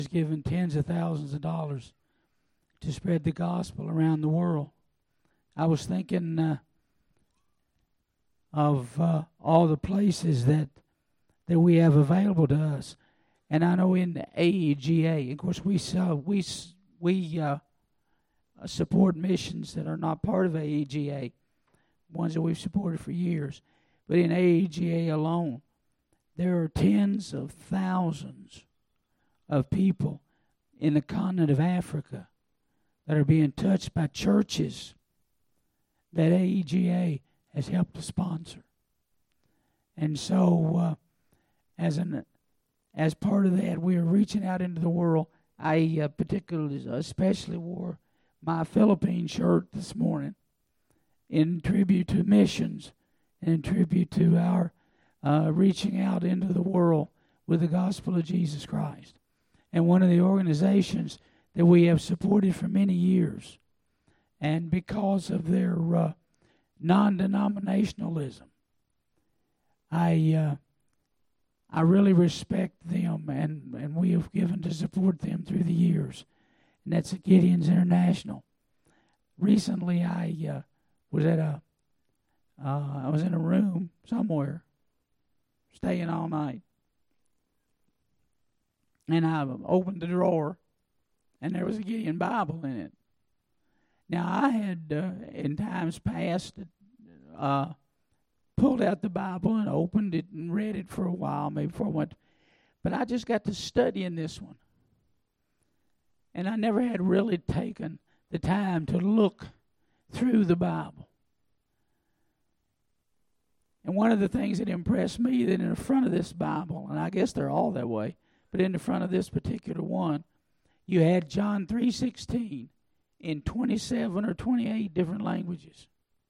has given tens of thousands of dollars to spread the gospel around the world. I was thinking of all the places that we have available to us, and I know in the AEGA, of course, we support missions that are not part of AEGA, ones that we've supported for years. But in AEGA alone, there are tens of thousands of people in the continent of Africa that are being touched by churches that AEGA has helped to sponsor. And so, as part of that, we are reaching out into the world. I especially wore my Philippine shirt this morning in tribute to missions and in tribute to our reaching out into the world with the gospel of Jesus Christ. And one of the organizations that we have supported for many years, and because of their non-denominationalism, I really respect them, and we have given to support them through the years. And that's at Gideon's International. Recently, I was in a room somewhere, staying all night, and I opened the drawer, and there was a Gideon Bible in it. Now, I had in times past pulled out the Bible and opened it and read it for a while, maybe before I went. But I just got to studying this one. And I never had really taken the time to look through the Bible. And one of the things that impressed me, that in the front of this Bible, and I guess they're all that way, but in the front of this particular one, you had John 3:16 in 27 or 28 different languages.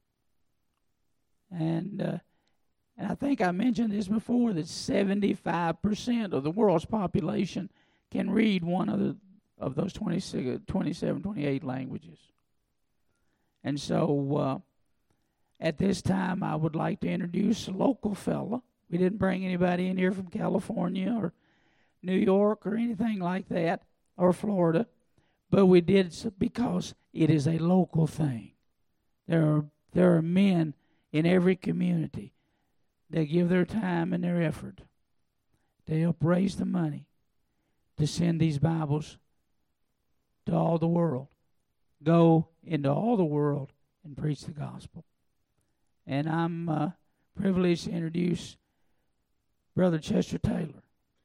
And I think I mentioned this before, that 75% of the world's population can read one of those 27, 28 languages. And so at this time, I would like to introduce a local fella. We didn't bring anybody in here from California or New York or anything like that, or Florida, but we did because it is a local thing. There are men in every community that give their time and their effort to help raise the money to send these Bibles to all the world. Go into all the world and preach the gospel. And I'm privileged to introduce Brother Chester Taylor.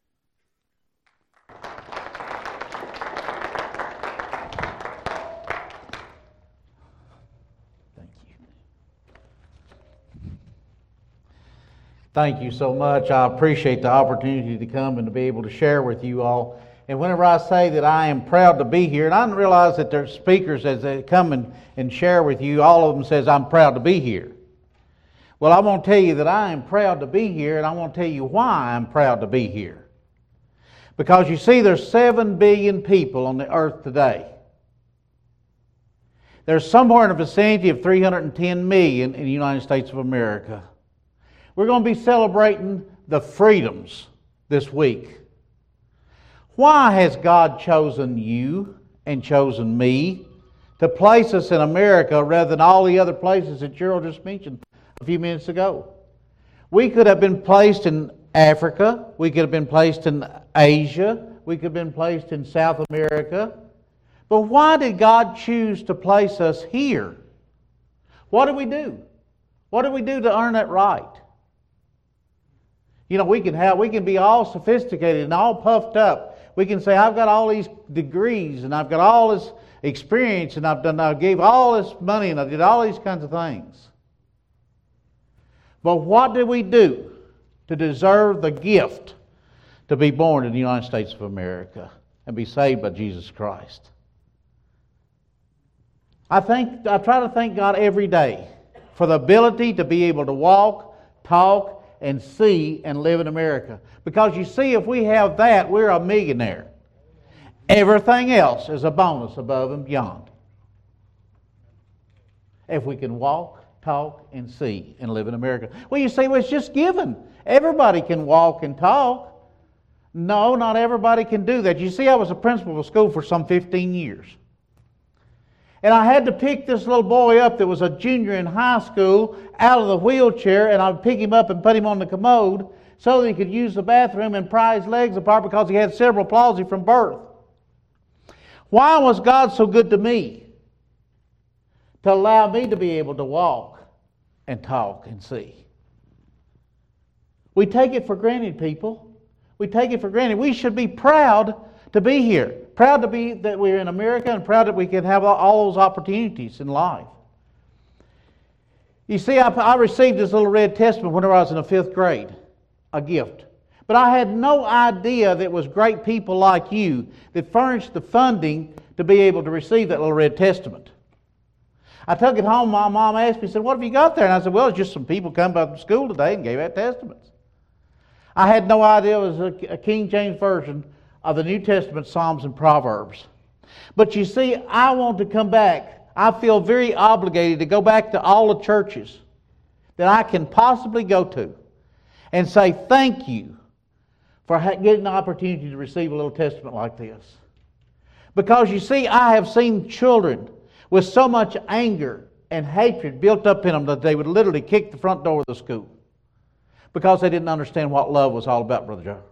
Thank you so much. I appreciate the opportunity to come and to be able to share with you all. And whenever I say that I am proud to be here, and I didn't realize that there's speakers as they come and share with you, all of them says, I'm proud to be here. Well, I want to tell you that I am proud to be here, and I want to tell you why I'm proud to be here. Because you see, there's 7 billion people on the earth today. There's somewhere in the vicinity of 310 million in the United States of America. We're going to be celebrating the freedoms this week. Why has God chosen you and chosen me to place us in America rather than all the other places that Gerald just mentioned a few minutes ago? We could have been placed in Africa. We could have been placed in Asia. We could have been placed in South America. But why did God choose to place us here? What do we do? What do we do to earn that right? You know, we can be all sophisticated and all puffed up. We can say, I've got all these degrees and I've got all this experience and I gave all this money and I did all these kinds of things. But what did we do to deserve the gift to be born in the United States of America and be saved by Jesus Christ? I try to thank God every day for the ability to be able to walk, talk, and see and live in America. Because you see, if we have that, we're a millionaire. Everything else is a bonus above and beyond. If we can walk, talk, and see and live in America. Well, you say, well, it's just given. Everybody can walk and talk. No, not everybody can do that. You see, I was a principal of a school for some 15 years. And I had to pick this little boy up that was a junior in high school out of the wheelchair, and I would pick him up and put him on the commode so that he could use the bathroom and pry his legs apart because he had cerebral palsy from birth. Why was God so good to me? To allow me to be able to walk and talk and see. We take it for granted, people. We take it for granted. We should be proud to be here. Proud to be that we're in America, and proud that we can have all those opportunities in life. You see, I received this little red testament whenever I was in the 5th grade, a gift. But I had no idea that it was great people like you that furnished the funding to be able to receive that little red testament. I took it home. My mom asked me, said, "What have you got there?" And I said, "Well, it's just some people come back from school today and gave out testaments." I had no idea it was a King James Version of the New Testament, Psalms and Proverbs. But you see, I want to come back. I feel very obligated to go back to all the churches that I can possibly go to and say thank you for getting the opportunity to receive a little testament like this. Because you see, I have seen children with so much anger and hatred built up in them that they would literally kick the front door of the school because they didn't understand what love was all about, Brother Joe.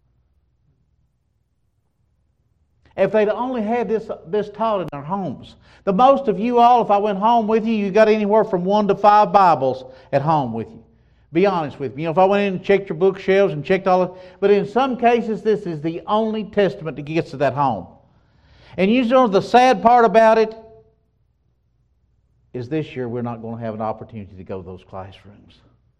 If they'd only had this taught in their homes. The most of you all, if I went home with you, you got anywhere from 1 to 5 Bibles at home with you. Be honest with me. If I went in and checked your bookshelves and checked all of it, but in some cases this is the only testament that gets to that home. And you know the sad part about it is this year we're not going to have an opportunity to go to those classrooms.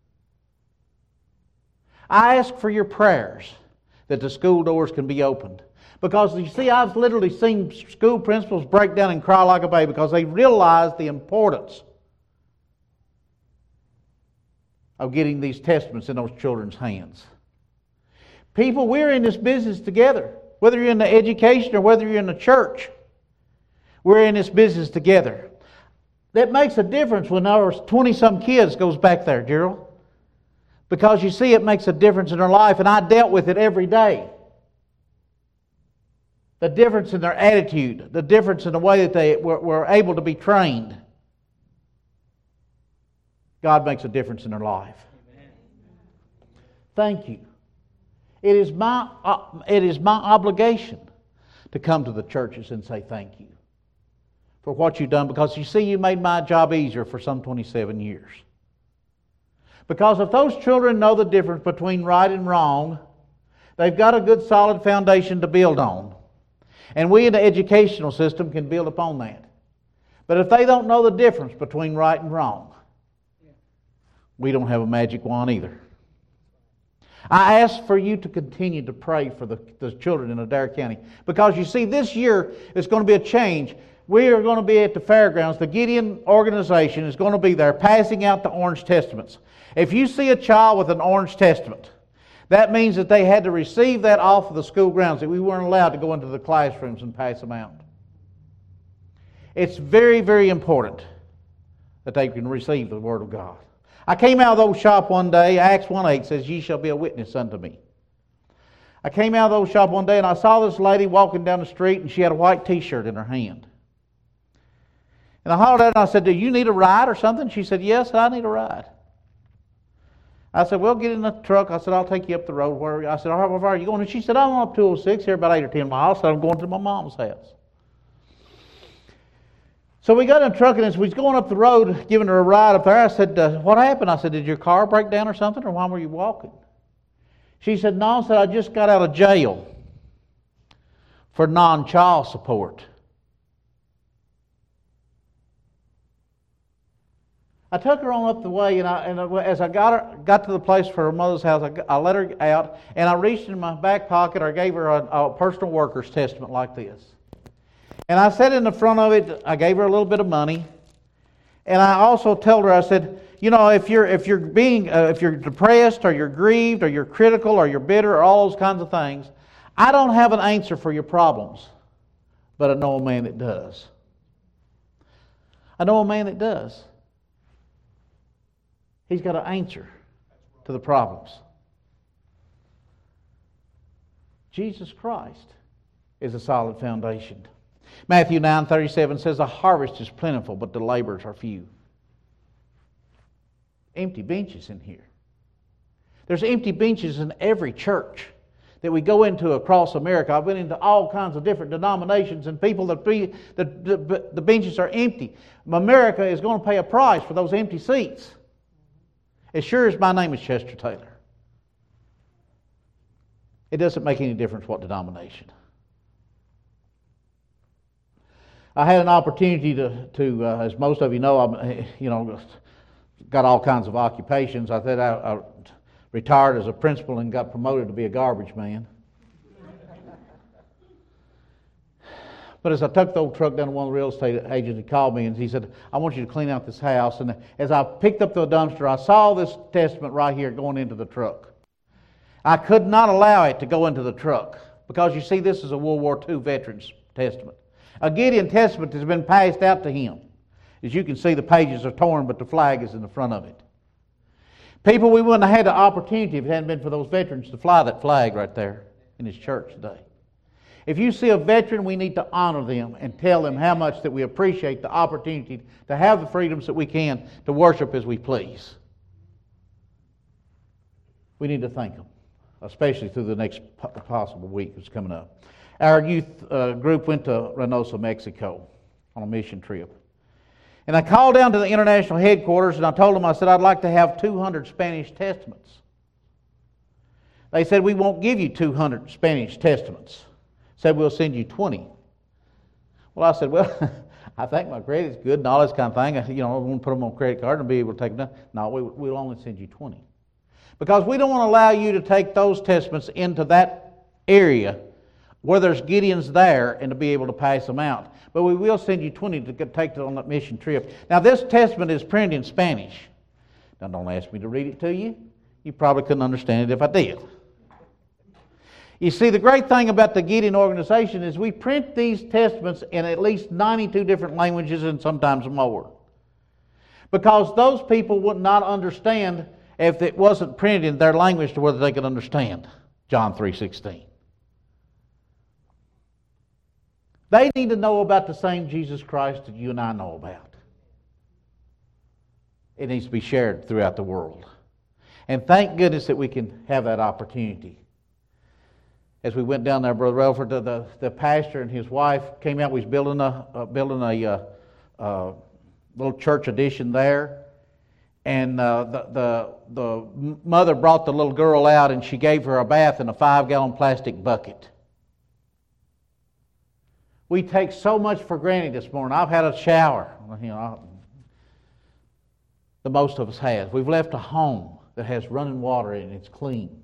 I ask for your prayers that the school doors can be opened. Because you see, I've literally seen school principals break down and cry like a baby because they realize the importance of getting these testaments in those children's hands. People, we're in this business together. Whether you're in the education or whether you're in the church, we're in this business together. That makes a difference when our 20-some kids goes back there, Gerald. Because you see, it makes a difference in their life, and I dealt with it every day. The difference in their attitude, the difference in the way that they were able to be trained. God makes a difference in their life. Amen. Thank you. It is my obligation to come to the churches and say thank you for what you've done, because you see, you made my job easier for some 27 years. Because if those children know the difference between right and wrong, they've got a good solid foundation to build on. And we in the educational system can build upon that. But if they don't know the difference between right and wrong, we don't have a magic wand either. I ask for you to continue to pray for the children in Adair County. Because you see, this year is going to be a change. We are going to be at the fairgrounds. The Gideon organization is going to be there passing out the Orange Testaments. If you see a child with an Orange Testament, that means that they had to receive that off of the school grounds, that we weren't allowed to go into the classrooms and pass them out. It's very, very important that they can receive the Word of God. I came out of the old shop one day. Acts 1:8 says, "Ye shall be a witness unto me." I came out of the old shop one day and I saw this lady walking down the street, and she had a white t-shirt in her hand. And I hollered at her and I said, "Do you need a ride or something?" She said, "Yes, I need a ride." I said, "Well, get in the truck." I said, "I'll take you up the road." I said, "How far are you going?" And she said, "I'm up 206 here, about 8 or 10 miles." I said, "I'm going to my mom's house." So we got in the truck, and as we was going up the road, giving her a ride up there, I said, "What happened?" I said, "Did your car break down or something, or why were you walking?" She said, "No," I said, "I just got out of jail for non-child support." I took her on up the way, and as I got to the place for her mother's house, I let her out, and I reached in my back pocket. I gave her a personal worker's testament like this. And I said in the front of it, I gave her a little bit of money, and I also told her, I said, "You know, if you're depressed, or you're grieved, or you're critical, or you're bitter, or all those kinds of things, I don't have an answer for your problems, but I know a man that does. I know a man that does. He's got an answer to the problems." Jesus Christ is a solid foundation. Matthew 9:37 says, the harvest is plentiful, but the laborers are few. Empty benches in here. There's empty benches in every church that we go into across America. I've been into all kinds of different denominations, and people the benches are empty. America is going to pay a price for those empty seats. As sure as my name is Chester Taylor. It doesn't make any difference what denomination. I had an opportunity to as most of you know, I'm got all kinds of occupations. I said I retired as a principal and got promoted to be a garbage man. But as I took the old truck down to one of the real estate agents, he called me and he said, I want you to clean out this house. And as I picked up the dumpster, I saw this testament right here going into the truck. I could not allow it to go into the truck because you see, this is a World War II veteran's testament. A Gideon testament has been passed out to him. As you can see, the pages are torn, but the flag is in the front of it. People, we wouldn't have had the opportunity if it hadn't been for those veterans to fly that flag right there in this church today. If you see a veteran, we need to honor them and tell them how much that we appreciate the opportunity to have the freedoms that we can to worship as we please. We need to thank them, especially through the next possible week that's coming up. Our youth group went to Reynosa, Mexico on a mission trip. And I called down to the international headquarters and I told them, I said, I'd like to have 200 Spanish testaments. They said, we won't give you 200 Spanish testaments. Said, we'll send you 20. Well, I said, well, I think my credit's good and all this kind of thing. I want to put them on a credit card and be able to take them down. No, we'll only send you 20. Because we don't want to allow you to take those testaments into that area where there's Gideons there and to be able to pass them out. But we will send you 20 to take it on that mission trip. Now, this testament is printed in Spanish. Now, don't ask me to read it to you. You probably couldn't understand it if I did. You see, the great thing about the Gideon organization is we print these testaments in at least 92 different languages and sometimes more. Because those people would not understand if it wasn't printed in their language to whether they could understand John 3:16. They need to know about the same Jesus Christ that you and I know about. It needs to be shared throughout the world. And thank goodness that we can have that opportunity. As we went down there, Brother Relford, the pastor and his wife came out. We was building a little church addition there. And the mother brought the little girl out and she gave her a bath in a 5-gallon plastic bucket. We take so much for granted this morning. I've had a shower. The most of us has. We've left a home that has running water in it. It's clean.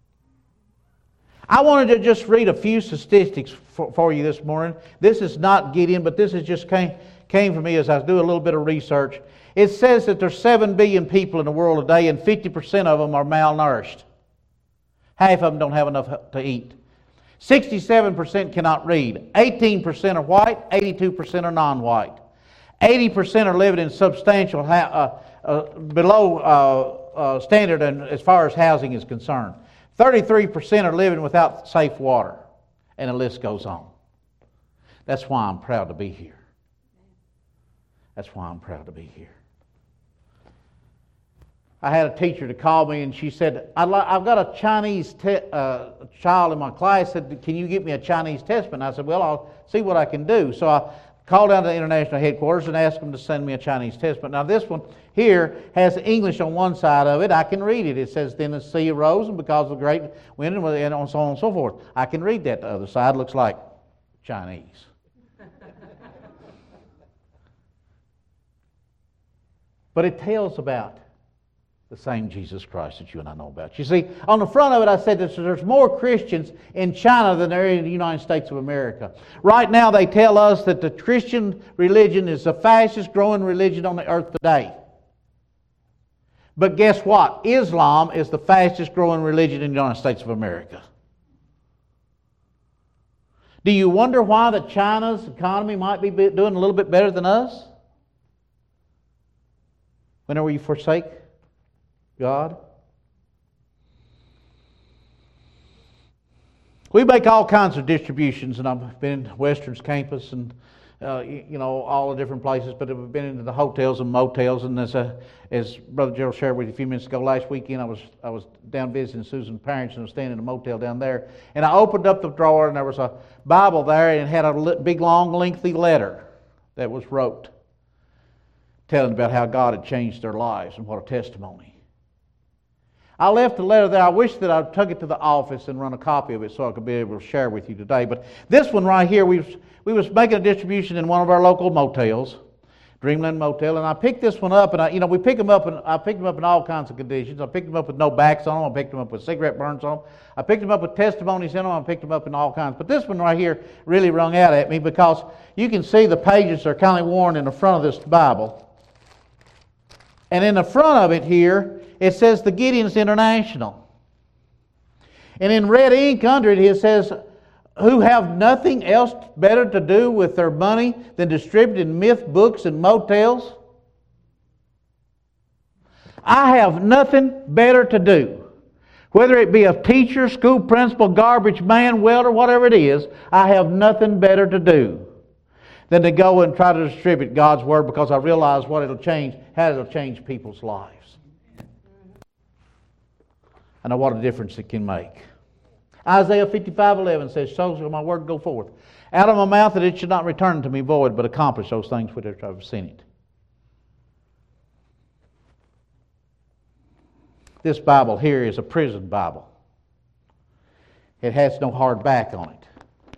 I wanted to just read a few statistics for you this morning. This is not Gideon, but this is just came from me as I do a little bit of research. It says that there's 7 billion people in the world today, and 50% of them are malnourished. Half of them don't have enough to eat. 67% cannot read. 18% are white. 82% are non-white. 80% are living in substantial below standard as far as housing is concerned. 33% are living without safe water. And the list goes on. That's why I'm proud to be here. That's why I'm proud to be here. I had a teacher to call me and she said, I've got a Chinese child in my class. Said, can you get me a Chinese testament? I said, well, I'll see what I can do. So I called down to the international headquarters and asked them to send me a Chinese testament. Now this one here has English on one side of it. I can read it. It says, then the sea arose and because of the great wind and so on and so forth. I can read that. The other side looks like Chinese. But it tells about the same Jesus Christ that you and I know about. You see, on the front of it I said that there's more Christians in China than there are in the United States of America. Right now they tell us that the Christian religion is the fastest growing religion on the earth today. But guess what? Islam is the fastest growing religion in the United States of America. Do you wonder why that China's economy might be doing a little bit better than us? Whenever you forsake God. We make all kinds of distributions, and I've been in Western's campus and all the different places, but I've been into the hotels and motels. And as Brother Gerald shared with you a few minutes ago, last weekend I was down visiting Susan's parents and I was staying in a motel down there. And I opened up the drawer and there was a Bible there, and it had a big, long, lengthy letter that was wrote, telling about how God had changed their lives, and what a testimony. I left the letter there. I wish that I took it to the office and run a copy of it so I could be able to share with you today. But this one right here, we was making a distribution in one of our local motels, Dreamland Motel, and I picked this one up, and we pick them up, and I picked them up in all kinds of conditions. I picked them up with no backs on them. I picked them up with cigarette burns on them. I picked them up with testimonies in them. I picked them up in all kinds. But this one right here really rung out at me, because you can see the pages are kind of worn in the front of this Bible. And in the front of it here, it says the Gideons International. And in red ink under it, it says, who have nothing else better to do with their money than distributing myth books and motels. I have nothing better to do. Whether it be a teacher, school principal, garbage man, welder, whatever it is, I have nothing better to do than to go and try to distribute God's Word, because I realize what it'll change, how it'll change people's lives. I know what a difference it can make. Isaiah 55:11 says, so shall my word go forth out of my mouth, that it should not return to me void, but accomplish those things which I have sent it. This Bible here is a prison Bible. It has no hard back on it.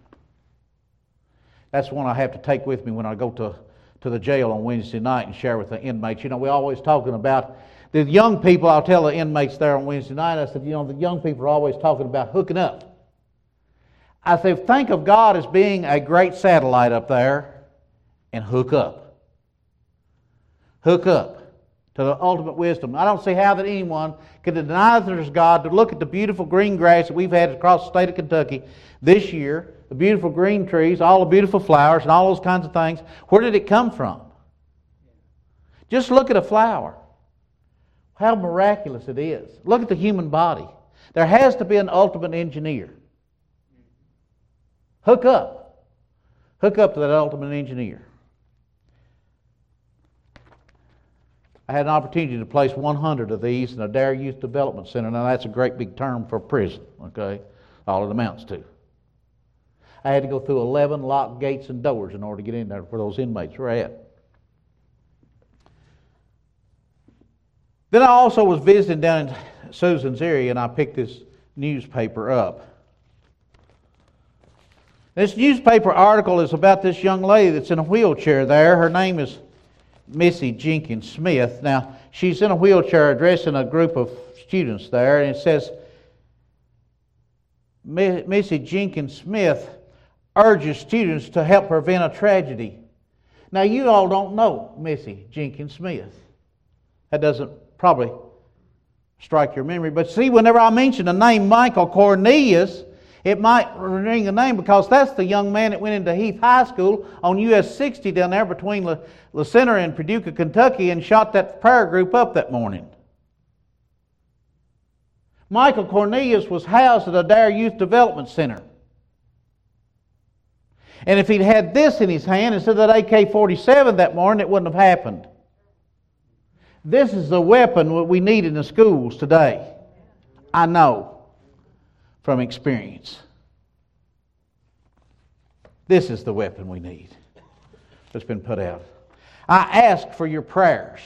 That's one I have to take with me when I go to the jail on Wednesday night and share with the inmates. We're always talking about the young people. I'll tell the inmates there on Wednesday night, I said, the young people are always talking about hooking up. I said, think of God as being a great satellite up there, and hook up. Hook up to the ultimate wisdom. I don't see how that anyone could deny that there's God, to look at the beautiful green grass that we've had across the state of Kentucky this year, the beautiful green trees, all the beautiful flowers, and all those kinds of things. Where did it come from? Just look at a flower. How miraculous it is. Look at the human body. There has to be an ultimate engineer. Hook up. Hook up to that ultimate engineer. I had an opportunity to place 100 of these in a Dare Youth Development Center. Now that's a great big term for prison, okay? All it amounts to. I had to go through 11 locked gates and doors in order to get in there where those inmates were at. Then I also was visiting down in Susan's area, and I picked this newspaper up. This newspaper article is about this young lady that's in a wheelchair there. Her name is Missy Jenkins Smith. Now, she's in a wheelchair addressing a group of students there, and it says, Missy Jenkins Smith urges students to help prevent a tragedy. Now, you all don't know Missy Jenkins Smith. That doesn't probably strike your memory. But see, whenever I mention the name Michael Cornelius, it might ring a name, because that's the young man that went into Heath High School on US 60 down there between La Center and Paducah, Kentucky, and shot that prayer group up that morning. Michael Cornelius was housed at a Dare Youth Development Center. And if he'd had this in his hand instead of that AK-47 that morning, it wouldn't have happened. This is the weapon we need in the schools today. I know from experience. This is the weapon we need that's been put out. I ask for your prayers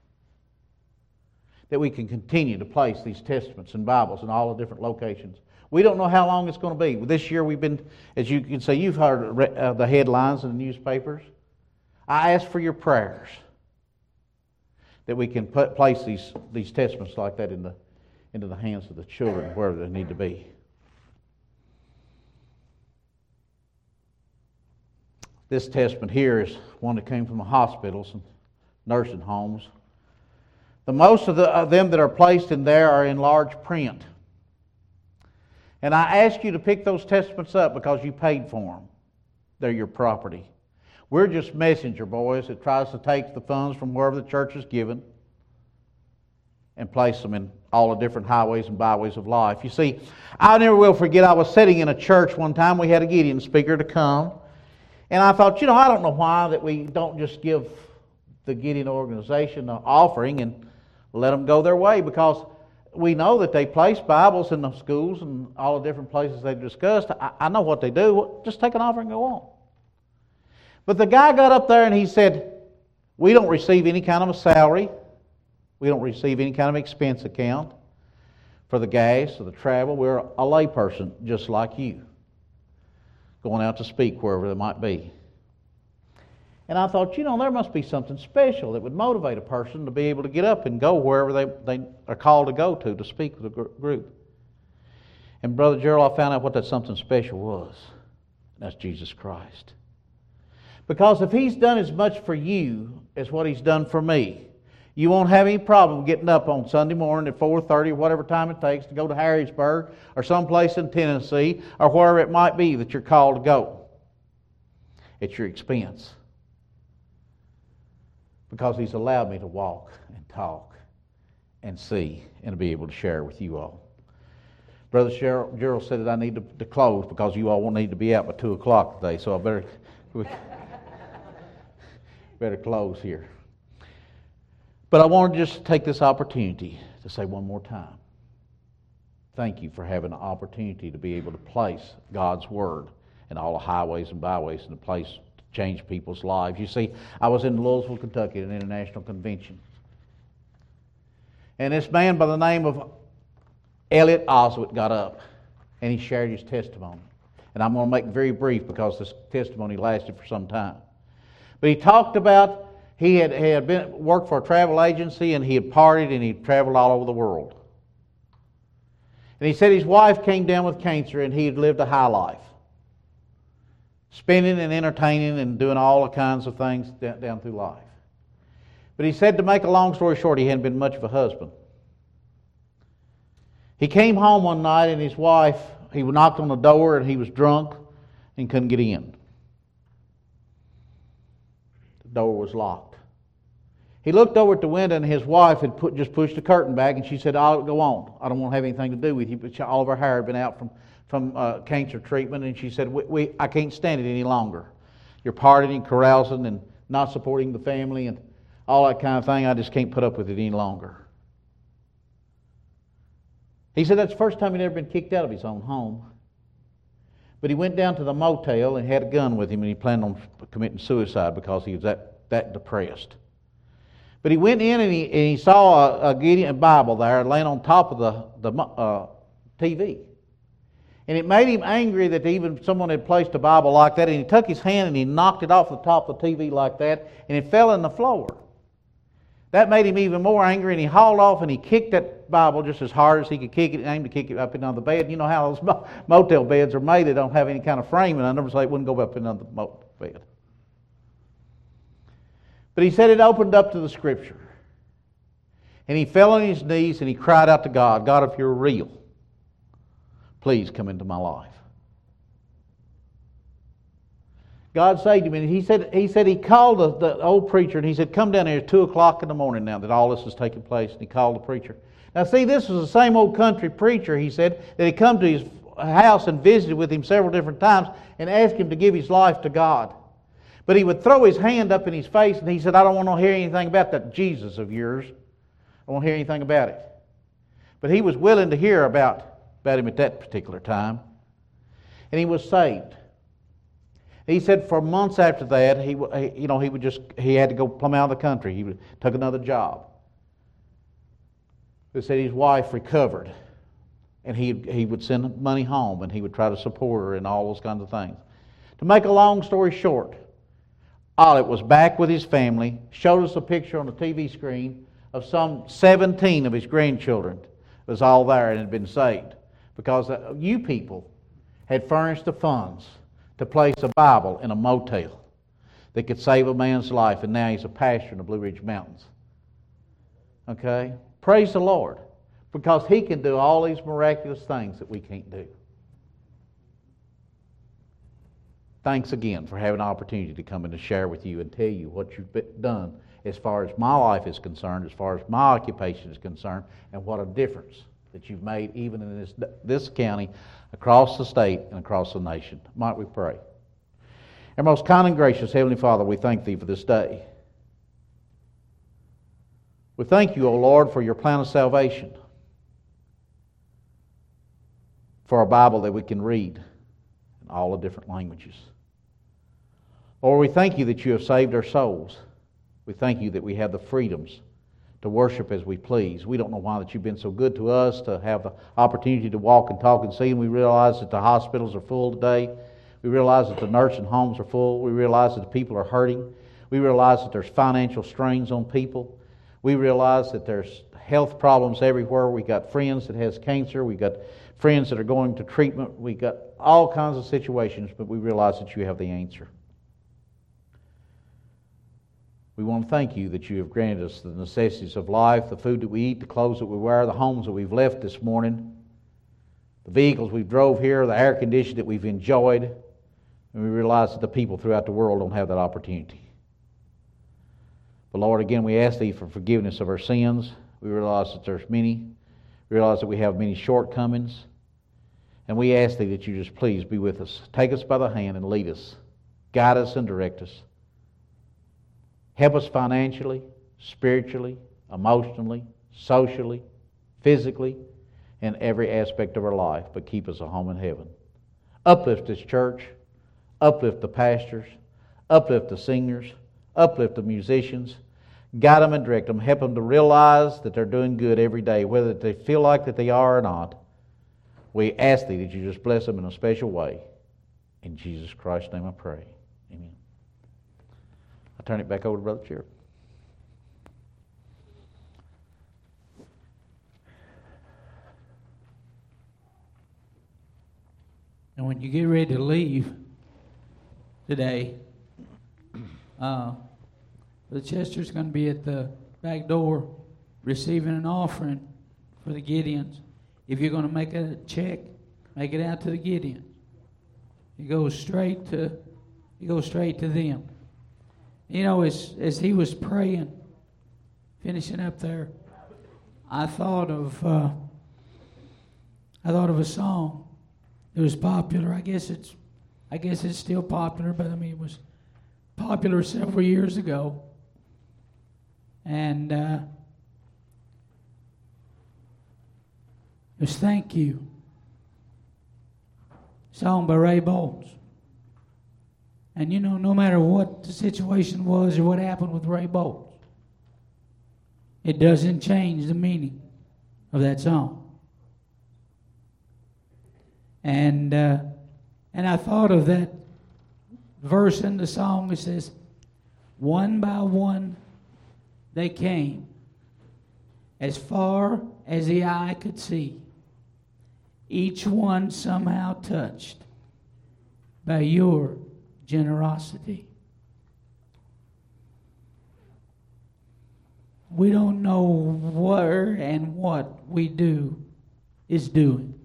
that we can continue to place these testaments and Bibles in all the different locations. We don't know how long it's going to be. This year we've been, as you can say, you've heard the headlines in the newspapers. I ask for your prayers that we can place these testaments like that into the hands of the children where they need to be. This testament here is one that came from the hospitals and nursing homes. The most of them that are placed in there are in large print. And I ask you to pick those testaments up because you paid for them. They're your property. We're just messenger boys that tries to take the funds from wherever the church is given and place them in all the different highways and byways of life. You see, I never will forget, I was sitting in a church one time. We had a Gideon speaker to come. And I thought, I don't know why that we don't just give the Gideon organization an offering and let them go their way, because we know that they place Bibles in the schools and all the different places they've discussed. I know what they do. Just take an offering and go on. But the guy got up there and he said, we don't receive any kind of a salary. We don't receive any kind of expense account for the gas or the travel. We're a layperson just like you, going out to speak wherever there might be. And I thought, there must be something special that would motivate a person to be able to get up and go wherever they are called to go to speak with a group. And Brother Gerald, I found out what that something special was. That's Jesus Christ. Because if He's done as much for you as what He's done for me, you won't have any problem getting up on Sunday morning at 4:30 or whatever time it takes to go to Harrisburg or someplace in Tennessee or wherever it might be that you're called to go. It's your expense. Because He's allowed me to walk and talk and see and to be able to share with you all. Brother Gerald said that I need to close because you all won't need to be out by 2 o'clock today, so I better close here. But I want to just take this opportunity to say one more time, thank you for having the opportunity to be able to place God's Word in all the highways and byways and the place to change people's lives. You see, I was in Louisville, Kentucky at an international convention. And this man by the name of Elliot Oswalt got up and he shared his testimony. And I'm going to make it very brief because this testimony lasted for some time. But he talked about he had worked for a travel agency and he had partied and he traveled all over the world. And he said his wife came down with cancer and he had lived a high life, spending and entertaining and doing all the kinds of things down through life. But he said, to make a long story short, he hadn't been much of a husband. He came home one night and his wife, he knocked on the door and he was drunk and couldn't get in. The door was locked. He looked over at the window and his wife had just pushed the curtain back and she said, I'll go on. I don't want to have anything to do with you. But all of her hair had been out from cancer treatment, and she said, I can't stand it any longer. You're partying and carousing and not supporting the family and all that kind of thing. I just can't put up with it any longer. He said that's the first time he'd ever been kicked out of his own home. But he went down to the motel and had a gun with him, and he planned on committing suicide because he was that depressed. But he went in and he saw a Gideon Bible there laying on top of the TV. And it made him angry that even someone had placed a Bible like that, and he took his hand and he knocked it off the top of the TV like that, and it fell in the floor. That made him even more angry, and he hauled off and he kicked that Bible just as hard as he could kick it, and aimed to kick it up into the bed. You know how those motel beds are made. They don't have any kind of frame, and I never say it wouldn't go up into the motel bed. But he said it opened up to the Scripture. And he fell on his knees and he cried out to God, God, if you're real, please come into my life. God saved him, and he said he called the old preacher, and he said, come down here at 2 o'clock in the morning now that all this is taking place. And he called the preacher. Now see, this was the same old country preacher, he said, that had come to his house and visited with him several different times and asked him to give his life to God. But he would throw his hand up in his face and he said, I don't want to hear anything about that Jesus of yours. I won't hear anything about it. But he was willing to hear about him at that particular time. And he was saved. He said for months after that, he had to go plumb out of the country. He took another job. They said his wife recovered. And he would send money home and he would try to support her and all those kinds of things. To make a long story short, Olive was back with his family, showed us a picture on the TV screen of some 17 of his grandchildren. It was all there and had been saved. Because you people had furnished the funds to place a Bible in a motel that could save a man's life, and now he's a pastor in the Blue Ridge Mountains. Okay? Praise the Lord. Because He can do all these miraculous things that we can't do. thanks again for having an opportunity to come and to share with you and tell you what you've done as far as my life is concerned, as far as my occupation is concerned, and what a difference that you've made even in this county, across the state, and across the nation. Might we pray? Our most kind and gracious Heavenly Father, we thank Thee for this day. We thank You, O Lord, for Your plan of salvation, for a Bible that we can read in all the different languages. Lord, we thank You that You have saved our souls. We thank You that we have the freedoms to worship as we please. We don't know why that You've been so good to us to have the opportunity to walk and talk and see, and we realize that the hospitals are full today. We realize that the nursing homes are full. We realize that the people are hurting. We realize that there's financial strains on people. We realize that there's health problems everywhere. We got friends that has cancer. We got friends that are going to treatment. We got all kinds of situations, but we realize that You have the answer. We want to thank You that You have granted us the necessities of life, the food that we eat, the clothes that we wear, the homes that we've left this morning, the vehicles we've drove here, the air conditioning that we've enjoyed, and we realize that the people throughout the world don't have that opportunity. But Lord, again, we ask Thee for forgiveness of our sins. We realize that there's many. We realize that we have many shortcomings. And we ask Thee that You just please be with us. Take us by the hand and lead us. Guide us and direct us. Help us financially, spiritually, emotionally, socially, physically, in every aspect of our life, but keep us a home in heaven. Uplift this church. Uplift the pastors. Uplift the singers. Uplift the musicians. Guide them and direct them. Help them to realize that they're doing good every day, whether they feel like that they are or not. We ask Thee that You just bless them in a special way. In Jesus Christ's name I pray. Amen. I turn it back over to Brother Jared. And when you get ready to leave today, the Chester's going to be at the back door receiving an offering for the Gideons. If you're going to make a check, make it out to the Gideons. It goes straight to them. You know, as he was praying, finishing up there, I thought of a song that was popular. I guess it's still popular, but I mean it was popular several years ago. And it was Thank You, song by Ray Boltz. And you know, no matter what the situation was or what happened with Ray Boltz, it doesn't change the meaning of that song. And I thought of that verse in the song. It says, one by one they came, as far as the eye could see, each one somehow touched by Your generosity. We don't know where and what we do is doing.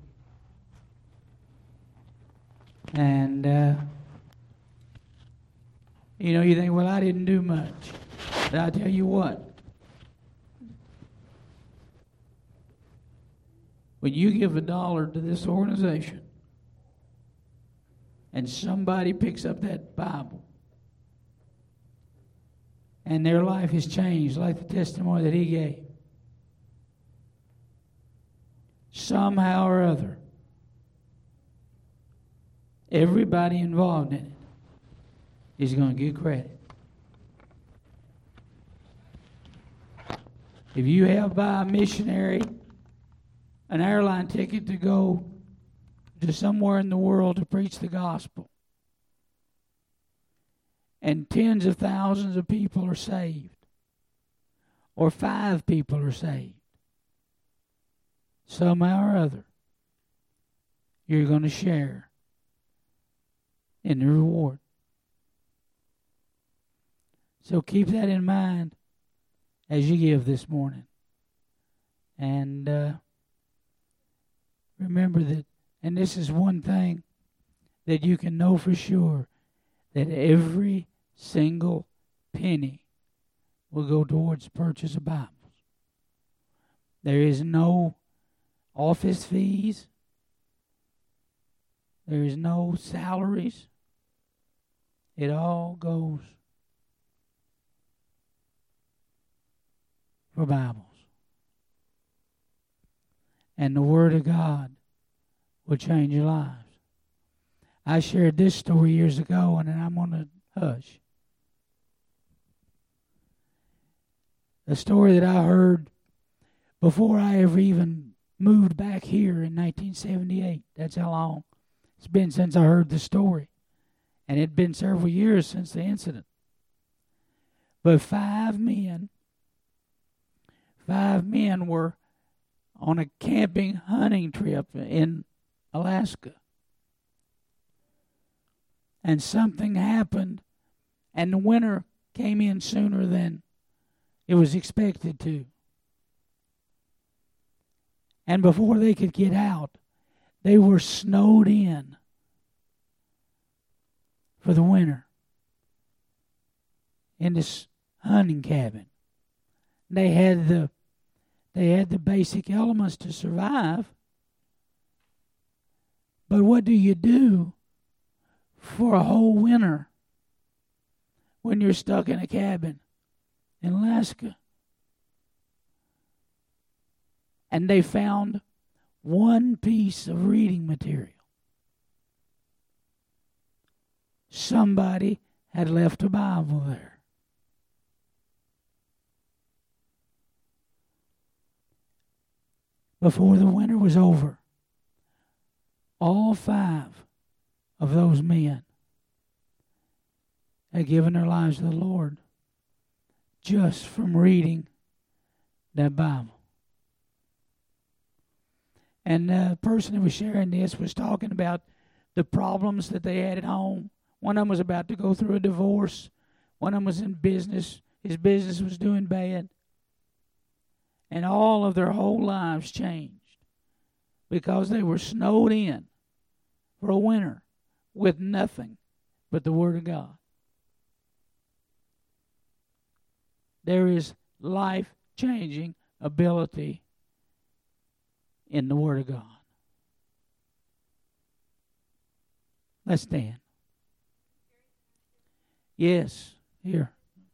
And, you know, you think, well, I didn't do much. But I tell you what, when you give $1 to this organization and somebody picks up that Bible and their life is changed like the testimony that he gave, somehow or other, everybody involved in it is going to get credit. If you have by a missionary an airline ticket to go to somewhere in the world to preach the gospel, and tens of thousands of people are saved, or 5 people are saved, somehow or other, you're going to share in the reward. So keep that in mind as you give this morning. And remember that, and this is one thing that you can know for sure, that every single penny will go towards the purchase of Bibles. There is no office fees. There is no salaries. It all goes for Bibles. And the Word of God will change your lives. I shared this story years ago, and then I'm going to hush. A story that I heard before I ever even moved back here in 1978. That's how long it's been since I heard the story. And it had been several years since the incident. But five men were on a camping hunting trip in Alaska. And something happened, and the winter came in sooner than it was expected to. And before they could get out, they were snowed in for the winter in this hunting cabin. They had the basic elements to survive. But what do you do for a whole winter when you're stuck in a cabin in Alaska? And they found one piece of reading material. Somebody had left a Bible there. Before the winter was over, all five of those men had given their lives to the Lord just from reading that Bible. And the person who was sharing this was talking about the problems that they had at home. One of them was about to go through a divorce. One of them was in business. His business was doing bad. And all of their whole lives changed because they were snowed in for a winter with nothing but the Word of God. There is life-changing ability in the Word of God. Let's stand. Yes, here.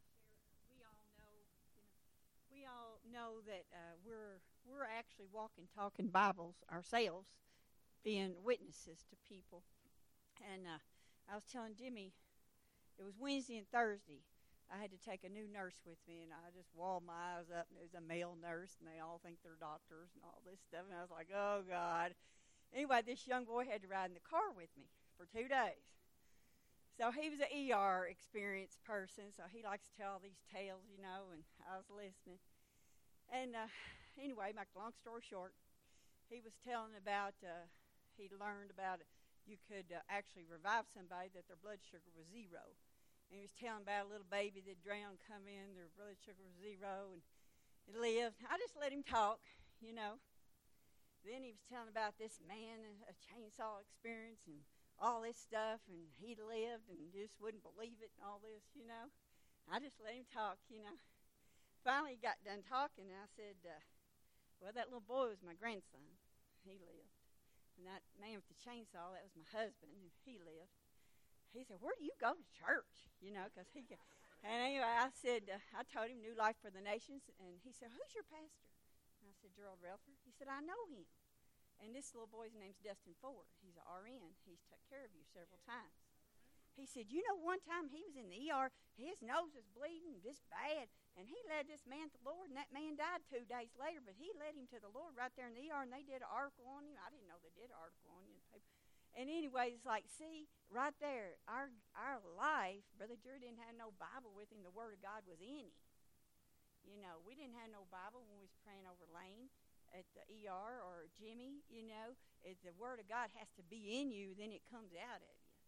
We all know that we're actually walking, talking Bibles ourselves, being witnesses to people. And I was telling Jimmy, it was Wednesday and Thursday. I had to take a new nurse with me, and I just walled my eyes up, and it was a male nurse, and they all think they're doctors and all this stuff. And I was like, oh, God. Anyway, this young boy had to ride in the car with me for 2 days. So he was an ER experienced person, so he likes to tell all these tales, you know, and I was listening. And anyway, make a long story short, he was telling about, he learned about you could actually revive somebody that their blood sugar was 0. And he was telling about a little baby that drowned, come in, their blood sugar was 0, and it lived. I just let him talk, you know. Then he was telling about this man, a chainsaw experience, and all this stuff, and he lived and just wouldn't believe it and all this, you know. I just let him talk, you know. Finally he got done talking, and I said, well, that little boy was my grandson. He lived. And that man with the chainsaw, that was my husband, and he lived. He said, where do you go to church? You know, because he could. And anyway, I said, I told him New Life for the Nations, and he said, who's your pastor? And I said, Gerald Relfer. He said, I know him. And this little boy's name's Dustin Ford. He's an RN. He's took care of you several times. He said, you know, one time he was in the ER, his nose was bleeding this bad, and he led this man to the Lord, and that man died 2 days later, but he led him to the Lord right there in the ER, and they did an article on him. I didn't know they did an article on him in the paper. And anyway, it's like, see, right there, our life, Brother Jerry didn't have no Bible with him. The Word of God was in him. You know, we didn't have no Bible when we was praying over Lane at the ER or Jimmy, you know. If the Word of God has to be in you, then it comes out of you.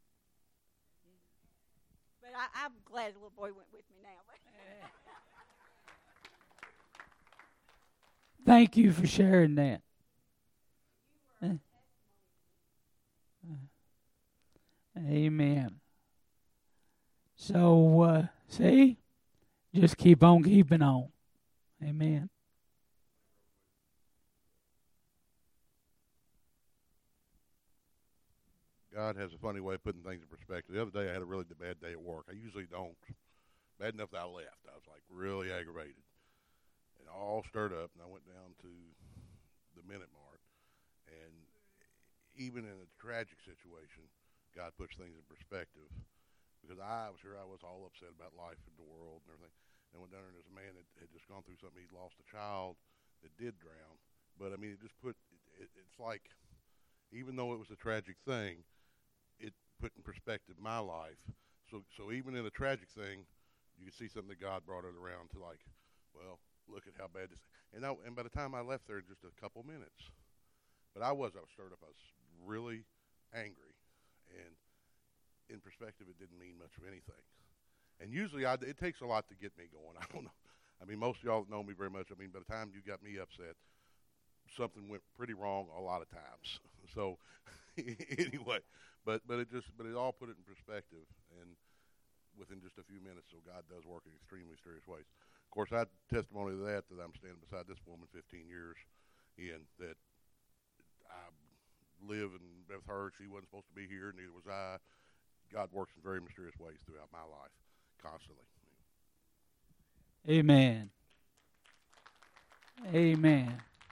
But I'm glad the little boy went with me now. Thank you for sharing that. Amen. So, see, just keep on keeping on. Amen. God has a funny way of putting things in perspective. The other day I had a really bad day at work. I usually don't. Bad enough that I left. I was like really aggravated and all stirred up, and I went down to the Minute Mart. And even in a tragic situation, God puts things in perspective. Because I was all upset about life and the world and everything. And I went down there, and there's a man that had just gone through something. He'd lost a child that did drown. But, I mean, it just it's like, even though it was a tragic thing, it put in perspective my life. So even in a tragic thing, you could see something that God brought it around to, like, well, look at how bad this. And by the time I left there, just a couple minutes. But I was stirred up. I was really angry, and in perspective, it didn't mean much of anything. And usually, it takes a lot to get me going. I don't know. I mean, most of y'all know me very much. I mean, by the time you got me upset, something went pretty wrong a lot of times. So, anyway, but it all put it in perspective, and within just a few minutes, so God does work in extremely serious ways. Of course, I testimony to that I'm standing beside this woman 15 years in, that I live with her. She wasn't supposed to be here, neither was I. God works in very mysterious ways throughout my life, constantly. Amen. Amen.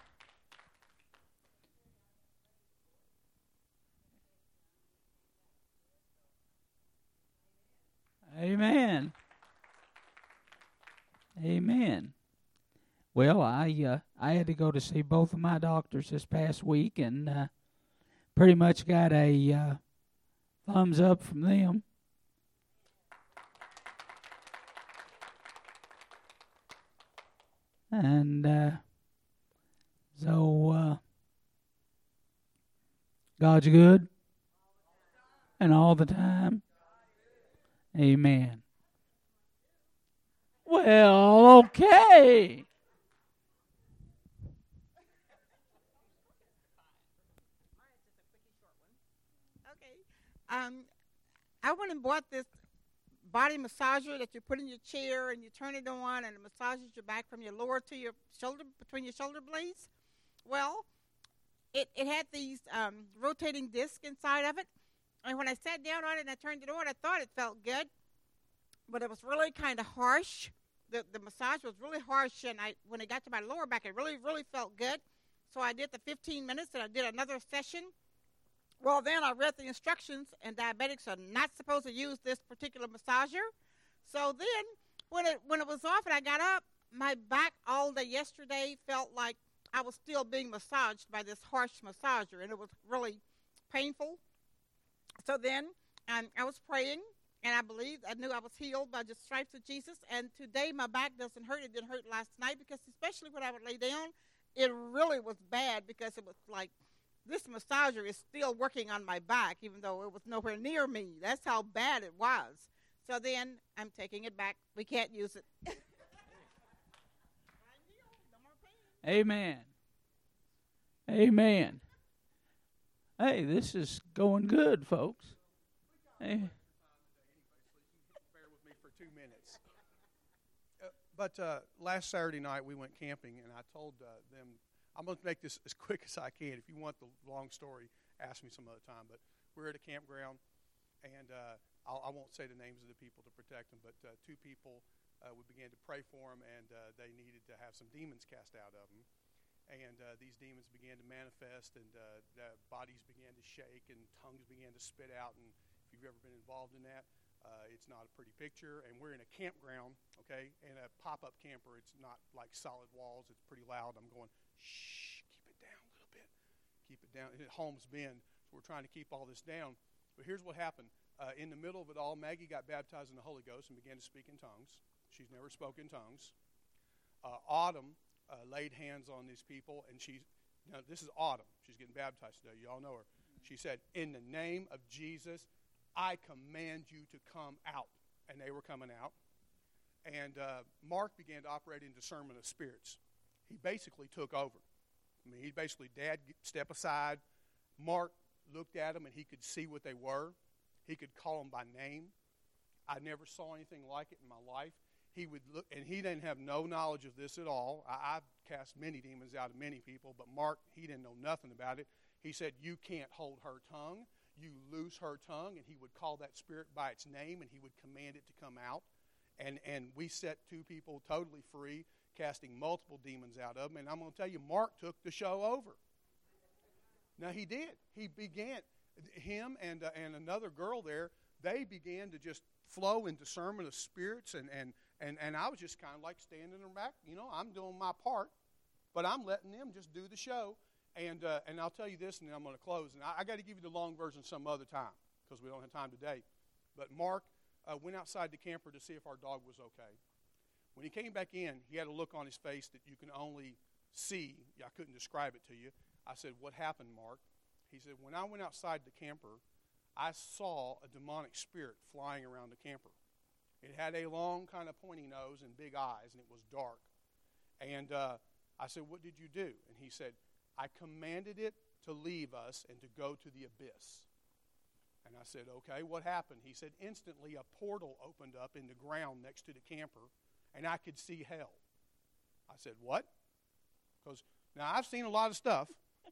Amen. Amen. Well, I had to go to see both of my doctors this past week, and pretty much got a thumbs up from them. And so God's good, and all the time. Amen. Well, okay. I went and bought this body massager that you put in your chair and you turn it on and it massages your back from your lower to your shoulder, between your shoulder blades. Well, it had these rotating discs inside of it. And when I sat down on it and I turned it on, I thought it felt good, but it was really kind of harsh. The massage was really harsh, and when it got to my lower back, it really, really felt good. So I did the 15 minutes, and I did another session. Well, then I read the instructions, and diabetics are not supposed to use this particular massager. So then, when it was off and I got up, my back all day yesterday felt like I was still being massaged by this harsh massager, and it was really painful. So then I was praying, and I knew I was healed by the stripes of Jesus. And today my back doesn't hurt. It didn't hurt last night, because especially when I would lay down, it really was bad, because it was like this massager is still working on my back, even though it was nowhere near me. That's how bad it was. So then I'm taking it back. We can't use it. Amen. Amen. Hey, this is going good, folks. Hey. Bear with me for 2 minutes. But last Saturday night we went camping, and I told them, I'm going to make this as quick as I can. If you want the long story, ask me some other time. But we're at a campground, and I won't say the names of the people to protect them, but two people, we began to pray for them, and they needed to have some demons cast out of them. And these demons began to manifest, and the bodies began to shake, and tongues began to spit out. And if you've ever been involved in that, it's not a pretty picture. And we're in a campground, okay, and a pop-up camper. It's not like solid walls. It's pretty loud. I'm going, shh, keep it down a little bit. Keep it down. At Holmes Bend, so we're trying to keep all this down. But here's what happened. In the middle of it all, Maggie got baptized in the Holy Ghost and began to speak in tongues. She's never spoken tongues. Autumn laid hands on these people, and now this is Autumn. She's getting baptized today. You all know her. She said, in the name of Jesus, I command you to come out. And they were coming out. And Mark began to operate in discernment of spirits. He basically took over. I mean, Dad, step aside. Mark looked at them, and he could see what they were. He could call them by name. I never saw anything like it in my life. He would look, and he didn't have no knowledge of this at all. I've cast many demons out of many people, but Mark, he didn't know nothing about it. He said, you can't hold her tongue. You loose her tongue, and he would call that spirit by its name, and he would command it to come out. And we set 2 people totally free, casting multiple demons out of them. And I'm going to tell you, Mark took the show over. Now, he did. He began, him and another girl there, they began to just flow in discernment of spirits, and I was just kind of like standing in the back. I'm doing my part, but I'm letting them just do the show. And I'll tell you this, and then I'm going to close. And I got to give you the long version some other time because we don't have time today. But Mark went outside the camper to see if our dog was okay. When he came back in, he had a look on his face that you can only see. I couldn't describe it to you. I said, what happened, Mark? He said, when I went outside the camper, I saw a demonic spirit flying around the camper. It had a long kind of pointy nose and big eyes, and it was dark. And I said, what did you do? And he said, I commanded it to leave us and to go to the abyss. And I said, okay, what happened? He said, instantly a portal opened up in the ground next to the camper, and I could see hell. I said, what? Because now I've seen a lot of stuff,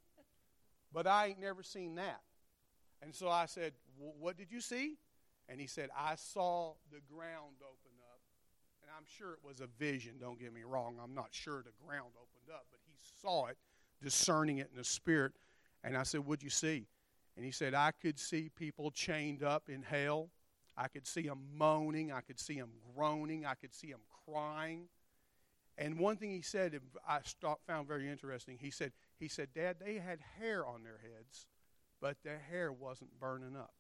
but I ain't never seen that. And so I said, what did you see? And he said, I saw the ground open up. And I'm sure it was a vision, don't get me wrong. I'm not sure the ground opened up, but he saw it, discerning it in the spirit. And I said, what'd you see? And he said, I could see people chained up in hell. I could see them moaning. I could see them groaning. I could see them crying. And one thing he said I found very interesting. He said, Dad, they had hair on their heads, but their hair wasn't burning up.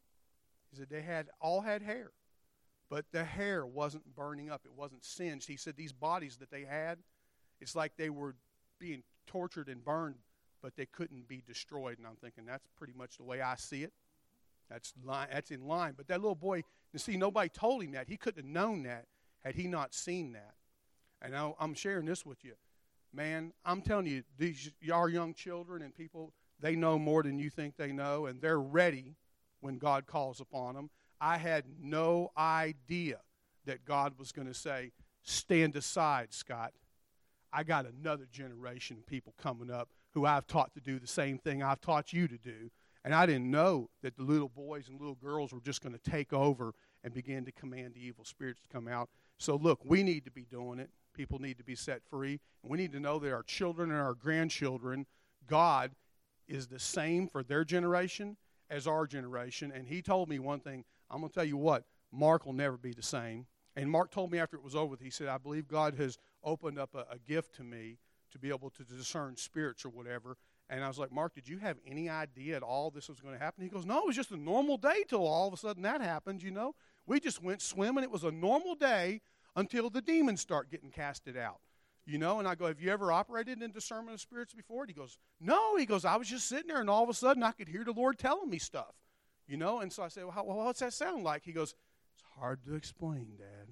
He said they all had hair, but the hair wasn't burning up. It wasn't singed. He said these bodies that they had, it's like they were being tortured and burned, but they couldn't be destroyed. And I'm thinking that's pretty much the way I see it. That's in line. But that little boy, you see, nobody told him that. He couldn't have known that had he not seen that. And I'm sharing this with you. Man, I'm telling you, our young children and people, they know more than you think they know, and they're ready when God calls upon them. I had no idea that God was going to say, stand aside, Scott. I got another generation of people coming up who I've taught to do the same thing I've taught you to do. And I didn't know that the little boys and little girls were just going to take over and begin to command the evil spirits to come out. So look, we need to be doing it. People need to be set free. And we need to know that our children and our grandchildren, God is the same for their generation as our generation. And he told me one thing. I'm going to tell you what, Mark will never be the same. And Mark told me after it was over, he said, I believe God has opened up a gift to me to be able to discern spirits or whatever. And I was like, Mark, did you have any idea at all this was going to happen? He goes, no, it was just a normal day till all of a sudden that happened, you know. We just went swimming. It was a normal day until the demons start getting casted out, you know. And I go, have you ever operated in discernment of spirits before? And he goes, no. He goes, I was just sitting there, and all of a sudden I could hear the Lord telling me stuff, you know. And so I said, well, what's that sound like? He goes, it's hard to explain, Dad.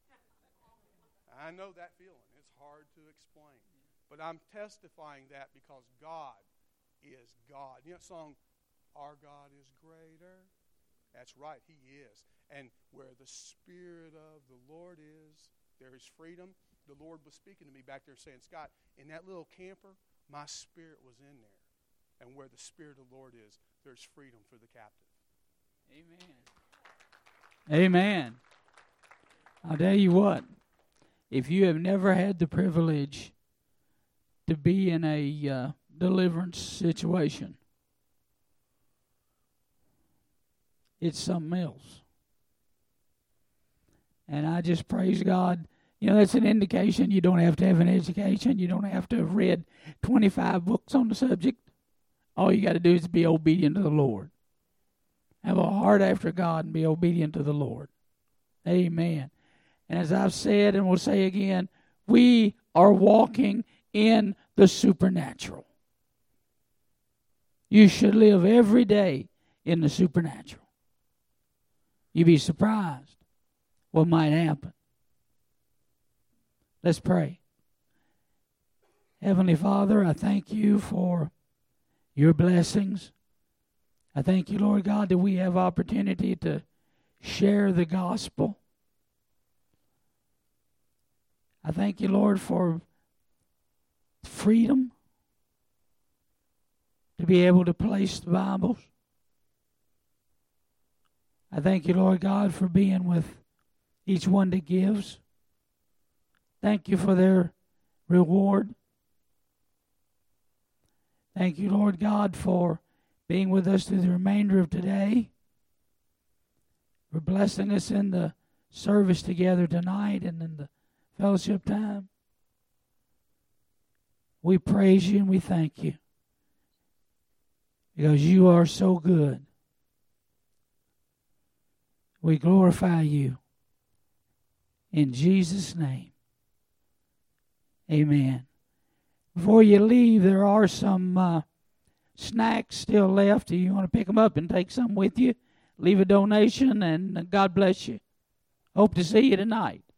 I know that feeling. It's hard to explain. But I'm testifying that because God is God. You know that song, Our God is Greater? That's right, He is. And where the Spirit of the Lord is, there is freedom. The Lord was speaking to me back there saying, Scott, in that little camper, my spirit was in there. And where the Spirit of the Lord is, there's freedom for the captive. Amen. Amen. I'll tell you what, if you have never had the privilege to be in a deliverance situation, it's something else. And I just praise God. You know, that's an indication you don't have to have an education. You don't have to have read 25 books on the subject. All you got to do is be obedient to the Lord. Have a heart after God and be obedient to the Lord. Amen. And as I've said and will say again, we are walking in the supernatural. You should live every day in the supernatural. You'd be surprised what might happen. Let's pray. Heavenly Father, I thank you for your blessings. I thank you, Lord God, that we have opportunity to share the gospel. I thank you, Lord, for freedom to be able to place the Bibles. I thank you, Lord God, for being with each one that gives. Thank you for their reward. Thank you, Lord God, for being with us through the remainder of today, for blessing us in the service together tonight and in the fellowship time. We praise you and we thank you because you are so good. We glorify you in Jesus' name. Amen. Before you leave, there are some snacks still left. If you want to pick them up and take some with you, leave a donation, and God bless you. Hope to see you tonight.